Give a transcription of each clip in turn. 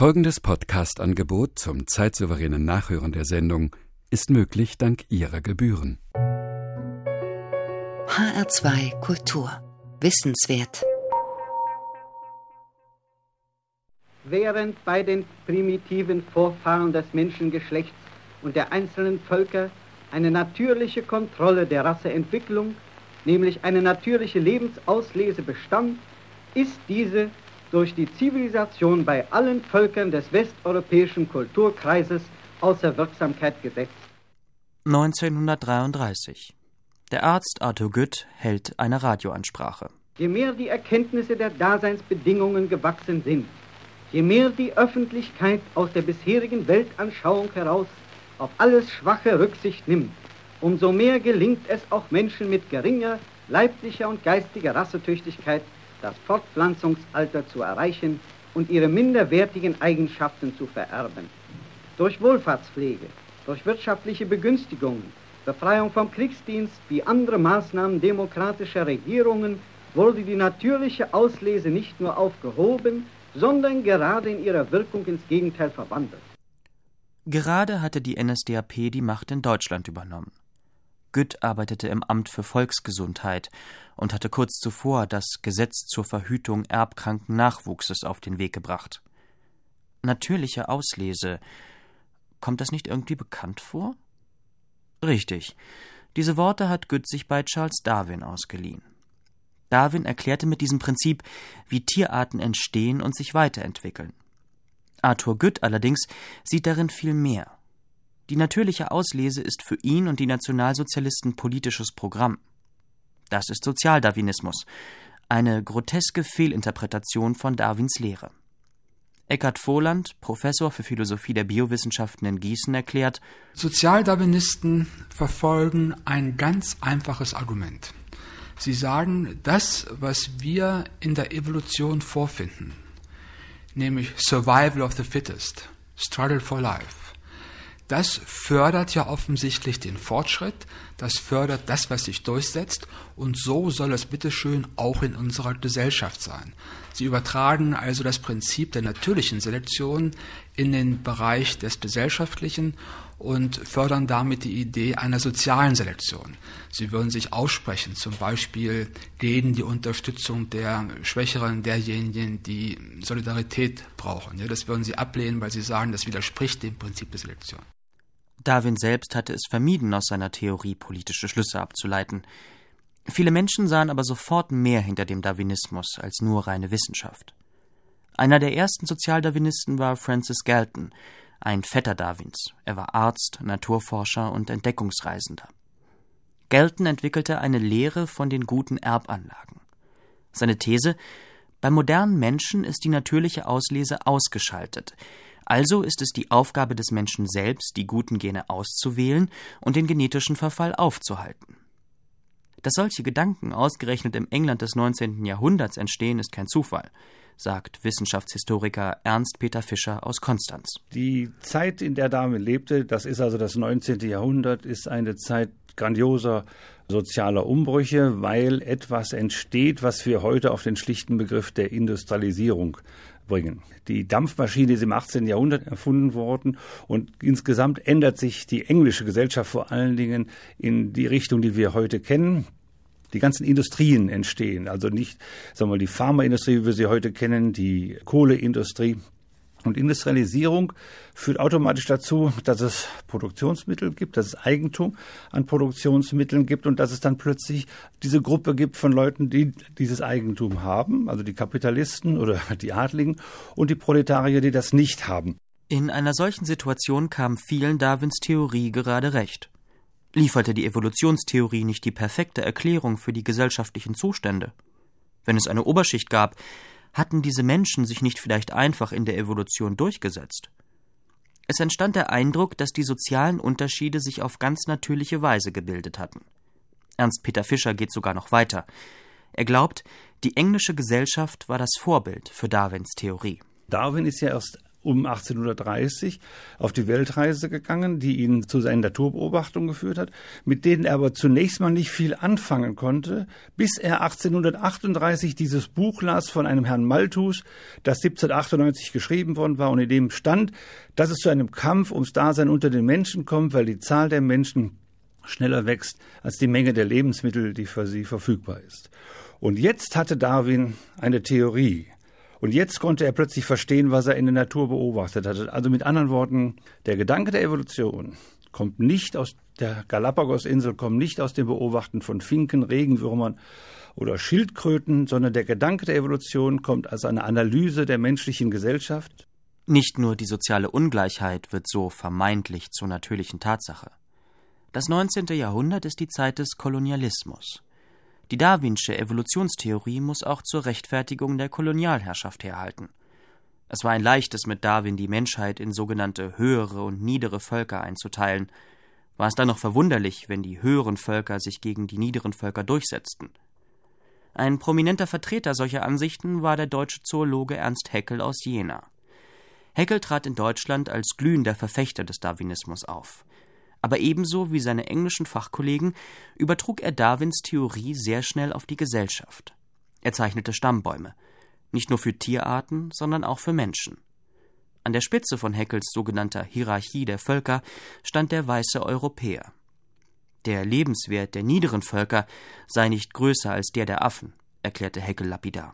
Folgendes Podcast-Angebot zum zeitsouveränen Nachhören der Sendung ist möglich dank Ihrer Gebühren. HR2 Kultur. Wissenswert. Während bei den primitiven Vorfahren des Menschengeschlechts und der einzelnen Völker eine natürliche Kontrolle der Rasseentwicklung, nämlich eine natürliche Lebensauslese bestand, ist diese durch die Zivilisation bei allen Völkern des westeuropäischen Kulturkreises außer Wirksamkeit gesetzt. 1933. Der Arzt Arthur Gütt hält eine Radioansprache. Je mehr die Erkenntnisse der Daseinsbedingungen gewachsen sind, je mehr die Öffentlichkeit aus der bisherigen Weltanschauung heraus auf alles Schwache Rücksicht nimmt, umso mehr gelingt es auch Menschen mit geringer leiblicher und geistiger Rassetüchtigkeit, das Fortpflanzungsalter zu erreichen und ihre minderwertigen Eigenschaften zu vererben. Durch Wohlfahrtspflege, durch wirtschaftliche Begünstigungen, Befreiung vom Kriegsdienst wie andere Maßnahmen demokratischer Regierungen wurde die natürliche Auslese nicht nur aufgehoben, sondern gerade in ihrer Wirkung ins Gegenteil verwandelt. Gerade hatte die NSDAP die Macht in Deutschland übernommen. Gütt arbeitete im Amt für Volksgesundheit und hatte kurz zuvor das Gesetz zur Verhütung erbkranken Nachwuchses auf den Weg gebracht. Natürliche Auslese. Kommt das nicht irgendwie bekannt vor? Richtig. Diese Worte hat Gütt sich bei Charles Darwin ausgeliehen. Darwin erklärte mit diesem Prinzip, wie Tierarten entstehen und sich weiterentwickeln. Arthur Gütt allerdings sieht darin viel mehr. Die natürliche Auslese ist für ihn und die Nationalsozialisten politisches Programm. Das ist Sozialdarwinismus, eine groteske Fehlinterpretation von Darwins Lehre. Eckhard Voland, Professor für Philosophie der Biowissenschaften in Gießen, erklärt: Sozialdarwinisten verfolgen ein ganz einfaches Argument. Sie sagen, das, was wir in der Evolution vorfinden, nämlich Survival of the Fittest, Struggle for Life, das fördert ja offensichtlich den Fortschritt, das fördert das, was sich durchsetzt, und so soll es bitteschön auch in unserer Gesellschaft sein. Sie übertragen also das Prinzip der natürlichen Selektion in den Bereich des Gesellschaftlichen und fördern damit die Idee einer sozialen Selektion. Sie würden sich aussprechen, zum Beispiel gegen die Unterstützung der Schwächeren, derjenigen, die Solidarität brauchen. Ja, das würden sie ablehnen, weil sie sagen, das widerspricht dem Prinzip der Selektion. Darwin selbst hatte es vermieden, aus seiner Theorie politische Schlüsse abzuleiten. Viele Menschen sahen aber sofort mehr hinter dem Darwinismus als nur reine Wissenschaft. Einer der ersten Sozialdarwinisten war Francis Galton, ein Vetter Darwins. Er war Arzt, Naturforscher und Entdeckungsreisender. Galton entwickelte eine Lehre von den guten Erbanlagen. Seine These: Beim modernen Menschen ist die natürliche Auslese ausgeschaltet. Also ist es die Aufgabe des Menschen selbst, die guten Gene auszuwählen und den genetischen Verfall aufzuhalten. Dass solche Gedanken ausgerechnet im England des 19. Jahrhunderts entstehen, ist kein Zufall, sagt Wissenschaftshistoriker Ernst Peter Fischer aus Konstanz. Die Zeit, in der Darwin lebte, das ist also das 19. Jahrhundert, ist eine Zeit grandioser sozialer Umbrüche, weil etwas entsteht, was wir heute auf den schlichten Begriff der Industrialisierung bringen. Die Dampfmaschine ist im 18. Jahrhundert erfunden worden und insgesamt ändert sich die englische Gesellschaft vor allen Dingen in die Richtung, die wir heute kennen. Die ganzen Industrien entstehen, also nicht, sagen wir mal, die Pharmaindustrie, wie wir sie heute kennen, die Kohleindustrie. Und Industrialisierung führt automatisch dazu, dass es Produktionsmittel gibt, dass es Eigentum an Produktionsmitteln gibt und dass es dann plötzlich diese Gruppe gibt von Leuten, die dieses Eigentum haben, also die Kapitalisten oder die Adligen und die Proletarier, die das nicht haben. In einer solchen Situation kam vielen Darwins Theorie gerade recht. Lieferte die Evolutionstheorie nicht die perfekte Erklärung für die gesellschaftlichen Zustände? Wenn es eine Oberschicht gab, hatten diese Menschen sich nicht vielleicht einfach in der Evolution durchgesetzt? Es entstand der Eindruck, dass die sozialen Unterschiede sich auf ganz natürliche Weise gebildet hatten. Ernst Peter Fischer geht sogar noch weiter. Er glaubt, die englische Gesellschaft war das Vorbild für Darwins Theorie. Darwin ist ja erst um 1830 auf die Weltreise gegangen, die ihn zu seinen Naturbeobachtungen geführt hat, mit denen er aber zunächst mal nicht viel anfangen konnte, bis er 1838 dieses Buch las von einem Herrn Malthus, das 1798 geschrieben worden war und in dem stand, dass es zu einem Kampf ums Dasein unter den Menschen kommt, weil die Zahl der Menschen schneller wächst als die Menge der Lebensmittel, die für sie verfügbar ist. Und jetzt hatte Darwin eine Theorie. Und jetzt konnte er plötzlich verstehen, was er in der Natur beobachtet hatte. Also mit anderen Worten, der Gedanke der Evolution kommt nicht aus der Galapagos-Insel, kommt nicht aus dem Beobachten von Finken, Regenwürmern oder Schildkröten, sondern der Gedanke der Evolution kommt aus einer Analyse der menschlichen Gesellschaft. Nicht nur die soziale Ungleichheit wird so vermeintlich zur natürlichen Tatsache. Das 19. Jahrhundert ist die Zeit des Kolonialismus. Die darwinsche Evolutionstheorie muss auch zur Rechtfertigung der Kolonialherrschaft herhalten. Es war ein leichtes, mit Darwin die Menschheit in sogenannte höhere und niedere Völker einzuteilen. War es dann noch verwunderlich, wenn die höheren Völker sich gegen die niederen Völker durchsetzten? Ein prominenter Vertreter solcher Ansichten war der deutsche Zoologe Ernst Haeckel aus Jena. Haeckel trat in Deutschland als glühender Verfechter des Darwinismus auf. Aber ebenso wie seine englischen Fachkollegen übertrug er Darwins Theorie sehr schnell auf die Gesellschaft. Er zeichnete Stammbäume, nicht nur für Tierarten, sondern auch für Menschen. An der Spitze von Haeckels sogenannter Hierarchie der Völker stand der weiße Europäer. Der Lebenswert der niederen Völker sei nicht größer als der der Affen, erklärte Haeckel lapidar.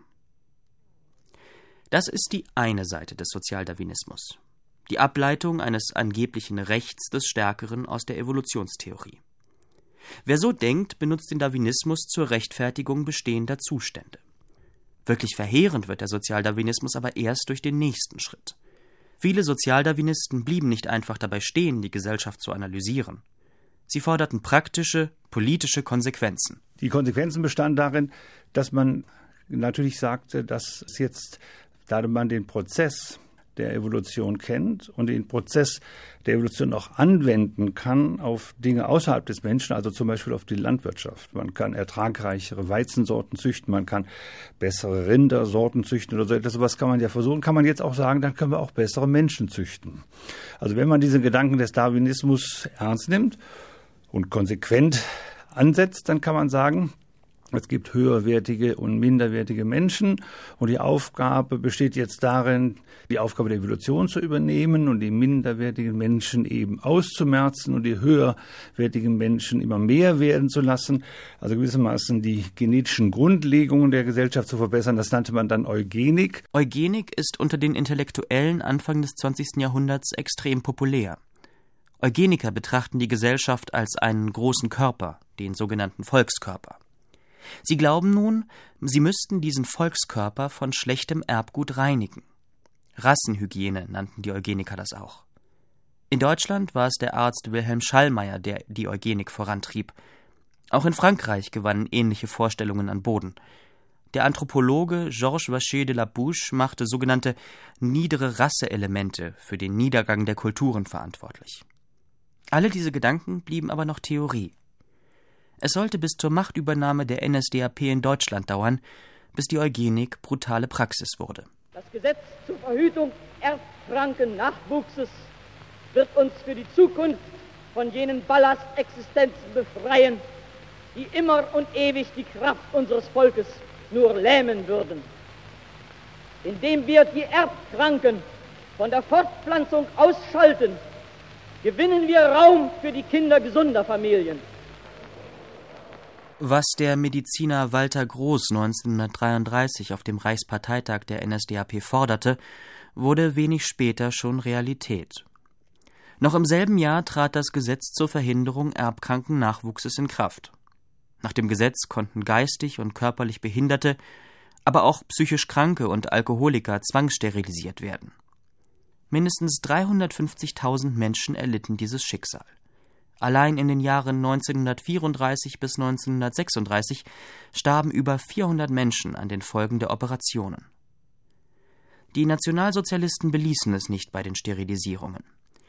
Das ist die eine Seite des Sozialdarwinismus. Die Ableitung eines angeblichen Rechts des Stärkeren aus der Evolutionstheorie. Wer so denkt, benutzt den Darwinismus zur Rechtfertigung bestehender Zustände. Wirklich verheerend wird der Sozialdarwinismus aber erst durch den nächsten Schritt. Viele Sozialdarwinisten blieben nicht einfach dabei stehen, die Gesellschaft zu analysieren. Sie forderten praktische, politische Konsequenzen. Die Konsequenzen bestanden darin, dass man natürlich sagte, dass es jetzt, da man den Prozess der Evolution kennt und den Prozess der Evolution auch anwenden kann auf Dinge außerhalb des Menschen, also zum Beispiel auf die Landwirtschaft. Man kann ertragreichere Weizensorten züchten, man kann bessere Rindersorten züchten oder so etwas. Sowas kann man ja versuchen. Kann man jetzt auch sagen, dann können wir auch bessere Menschen züchten. Also wenn man diese Gedanken des Darwinismus ernst nimmt und konsequent ansetzt, dann kann man sagen, es gibt höherwertige und minderwertige Menschen und die Aufgabe besteht jetzt darin, die Aufgabe der Evolution zu übernehmen und die minderwertigen Menschen eben auszumerzen und die höherwertigen Menschen immer mehr werden zu lassen. Also gewissermaßen die genetischen Grundlegungen der Gesellschaft zu verbessern. Das nannte man dann Eugenik. Eugenik ist unter den Intellektuellen Anfang des 20. Jahrhunderts extrem populär. Eugeniker betrachten die Gesellschaft als einen großen Körper, den sogenannten Volkskörper. Sie glauben nun, sie müssten diesen Volkskörper von schlechtem Erbgut reinigen. Rassenhygiene nannten die Eugeniker das auch. In Deutschland war es der Arzt Wilhelm Schallmayer, der die Eugenik vorantrieb. Auch in Frankreich gewannen ähnliche Vorstellungen an Boden. Der Anthropologe Georges Vacher de la Bouche machte sogenannte niedere Rasseelemente für den Niedergang der Kulturen verantwortlich. Alle diese Gedanken blieben aber noch Theorie. Es sollte bis zur Machtübernahme der NSDAP in Deutschland dauern, bis die Eugenik brutale Praxis wurde. Das Gesetz zur Verhütung erbkranken Nachwuchses wird uns für die Zukunft von jenen Ballastexistenzen befreien, die immer und ewig die Kraft unseres Volkes nur lähmen würden. Indem wir die Erbkranken von der Fortpflanzung ausschalten, gewinnen wir Raum für die Kinder gesunder Familien. Was der Mediziner Walter Groß 1933 auf dem Reichsparteitag der NSDAP forderte, wurde wenig später schon Realität. Noch im selben Jahr trat das Gesetz zur Verhinderung erbkranken Nachwuchses in Kraft. Nach dem Gesetz konnten geistig und körperlich Behinderte, aber auch psychisch Kranke und Alkoholiker zwangssterilisiert werden. Mindestens 350.000 Menschen erlitten dieses Schicksal. Allein in den Jahren 1934 bis 1936 starben über 400 Menschen an den Folgen der Operationen. Die Nationalsozialisten beließen es nicht bei den Sterilisierungen.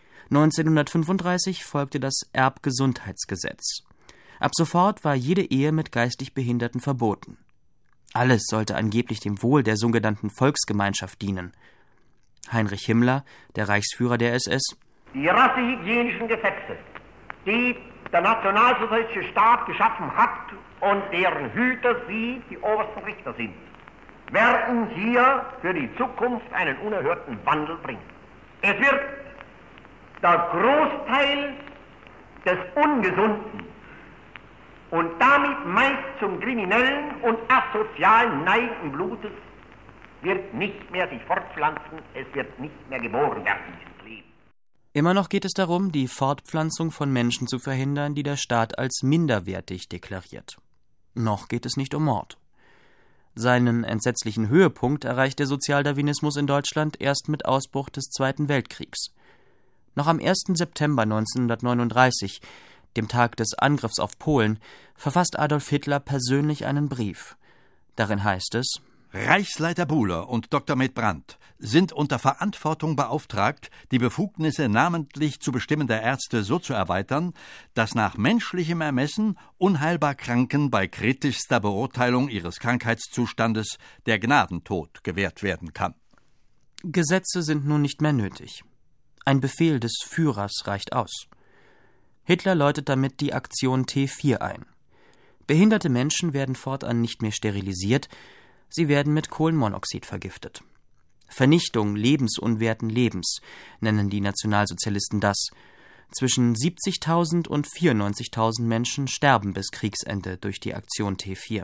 1935 folgte das Erbgesundheitsgesetz. Ab sofort war jede Ehe mit geistig Behinderten verboten. Alles sollte angeblich dem Wohl der sogenannten Volksgemeinschaft dienen. Heinrich Himmler, der Reichsführer der SS: Die rassehygienischen Gesetze, die der nationalsozialistische Staat geschaffen hat und deren Hüter Sie, die obersten Richter, sind, werden hier für die Zukunft einen unerhörten Wandel bringen. Es wird der Großteil des Ungesunden und damit meist zum kriminellen und asozialen neigenden Blutes wird nicht mehr sich fortpflanzen, es wird nicht mehr geboren werden ins Leben. Immer noch geht es darum, die Fortpflanzung von Menschen zu verhindern, die der Staat als minderwertig deklariert. Noch geht es nicht um Mord. Seinen entsetzlichen Höhepunkt erreicht der Sozialdarwinismus in Deutschland erst mit Ausbruch des Zweiten Weltkriegs. Noch am 1. September 1939, dem Tag des Angriffs auf Polen, verfasst Adolf Hitler persönlich einen Brief. Darin heißt es: Reichsleiter Buhler und Dr. med Brandt sind unter Verantwortung beauftragt, die Befugnisse namentlich zu bestimmender Ärzte so zu erweitern, dass nach menschlichem Ermessen unheilbar Kranken bei kritischster Beurteilung ihres Krankheitszustandes der Gnadentod gewährt werden kann. Gesetze sind nun nicht mehr nötig. Ein Befehl des Führers reicht aus. Hitler läutet damit die Aktion T4 ein. Behinderte Menschen werden fortan nicht mehr sterilisiert, sie werden mit Kohlenmonoxid vergiftet. Vernichtung lebensunwerten Lebens nennen die Nationalsozialisten das. Zwischen 70.000 und 94.000 Menschen sterben bis Kriegsende durch die Aktion T4.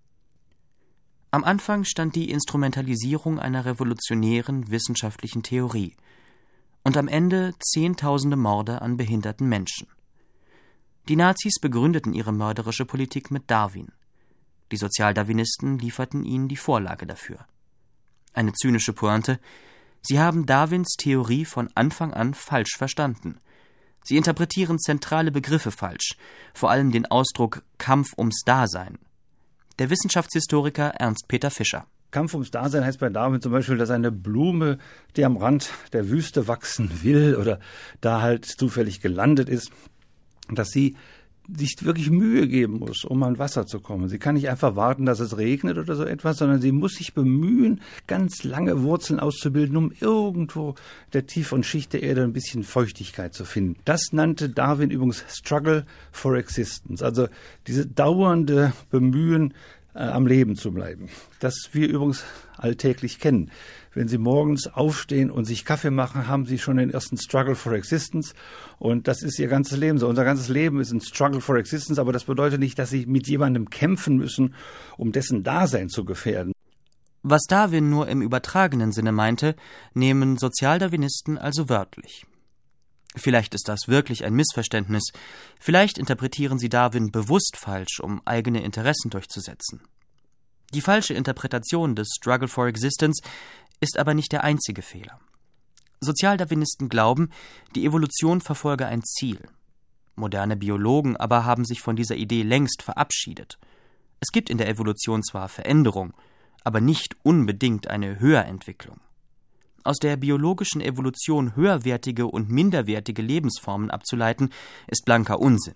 Am Anfang stand die Instrumentalisierung einer revolutionären wissenschaftlichen Theorie und am Ende Zehntausende Morde an behinderten Menschen. Die Nazis begründeten ihre mörderische Politik mit Darwin. Die Sozialdarwinisten lieferten ihnen die Vorlage dafür. Eine zynische Pointe: Sie haben Darwins Theorie von Anfang an falsch verstanden. Sie interpretieren zentrale Begriffe falsch, vor allem den Ausdruck Kampf ums Dasein. Der Wissenschaftshistoriker Ernst Peter Fischer: Kampf ums Dasein heißt bei Darwin zum Beispiel, dass eine Blume, die am Rand der Wüste wachsen will oder da halt zufällig gelandet ist, dass sie sich wirklich Mühe geben muss, um an Wasser zu kommen. Sie kann nicht einfach warten, dass es regnet oder so etwas, sondern sie muss sich bemühen, ganz lange Wurzeln auszubilden, um irgendwo der tieferen Schicht der Erde ein bisschen Feuchtigkeit zu finden. Das nannte Darwin übrigens Struggle for Existence, also diese dauernde Bemühen, am Leben zu bleiben. Das wir übrigens alltäglich kennen. Wenn Sie morgens aufstehen und sich Kaffee machen, haben Sie schon den ersten Struggle for Existence. Und das ist Ihr ganzes Leben so. Unser ganzes Leben ist ein Struggle for Existence, aber das bedeutet nicht, dass Sie mit jemandem kämpfen müssen, um dessen Dasein zu gefährden. Was Darwin nur im übertragenen Sinne meinte, nehmen Sozialdarwinisten also wörtlich. Vielleicht ist das wirklich ein Missverständnis. Vielleicht interpretieren sie Darwin bewusst falsch, um eigene Interessen durchzusetzen. Die falsche Interpretation des Struggle for Existence ist aber nicht der einzige Fehler. Sozialdarwinisten glauben, die Evolution verfolge ein Ziel. Moderne Biologen aber haben sich von dieser Idee längst verabschiedet. Es gibt in der Evolution zwar Veränderung, aber nicht unbedingt eine Höherentwicklung. Aus der biologischen Evolution höherwertige und minderwertige Lebensformen abzuleiten, ist blanker Unsinn.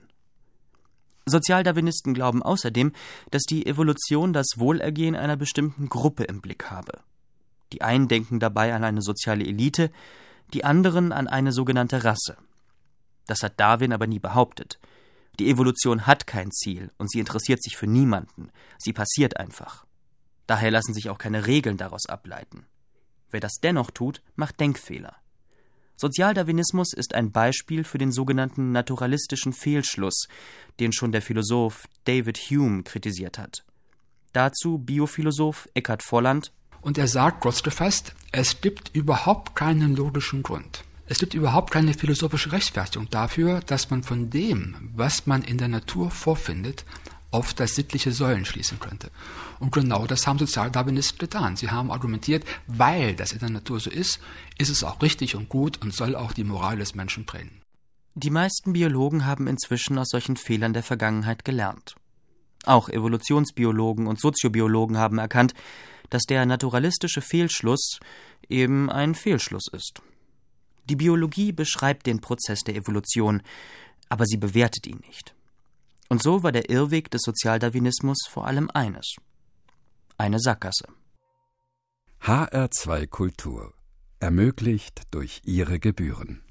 Sozialdarwinisten glauben außerdem, dass die Evolution das Wohlergehen einer bestimmten Gruppe im Blick habe. Die einen denken dabei an eine soziale Elite, die anderen an eine sogenannte Rasse. Das hat Darwin aber nie behauptet. Die Evolution hat kein Ziel und sie interessiert sich für niemanden. Sie passiert einfach. Daher lassen sich auch keine Regeln daraus ableiten. Wer das dennoch tut, macht Denkfehler. Sozialdarwinismus ist ein Beispiel für den sogenannten naturalistischen Fehlschluss, den schon der Philosoph David Hume kritisiert hat. Dazu Biophilosoph Eckhard Volland: Und er sagt kurz gefasst, es gibt überhaupt keinen logischen Grund. Es gibt überhaupt keine philosophische Rechtfertigung dafür, dass man von dem, was man in der Natur vorfindet, auf das sittliche Säulen schließen könnte. Und genau das haben Sozialdarwinisten getan. Sie haben argumentiert, weil das in der Natur so ist es auch richtig und gut und soll auch die Moral des Menschen prägen. Die meisten Biologen haben inzwischen aus solchen Fehlern der Vergangenheit gelernt. Auch Evolutionsbiologen und Soziobiologen haben erkannt, dass der naturalistische Fehlschluss eben ein Fehlschluss ist. Die Biologie beschreibt den Prozess der Evolution, aber sie bewertet ihn nicht. Und so war der Irrweg des Sozialdarwinismus vor allem eines: eine Sackgasse. HR2 Kultur ermöglicht durch Ihre Gebühren.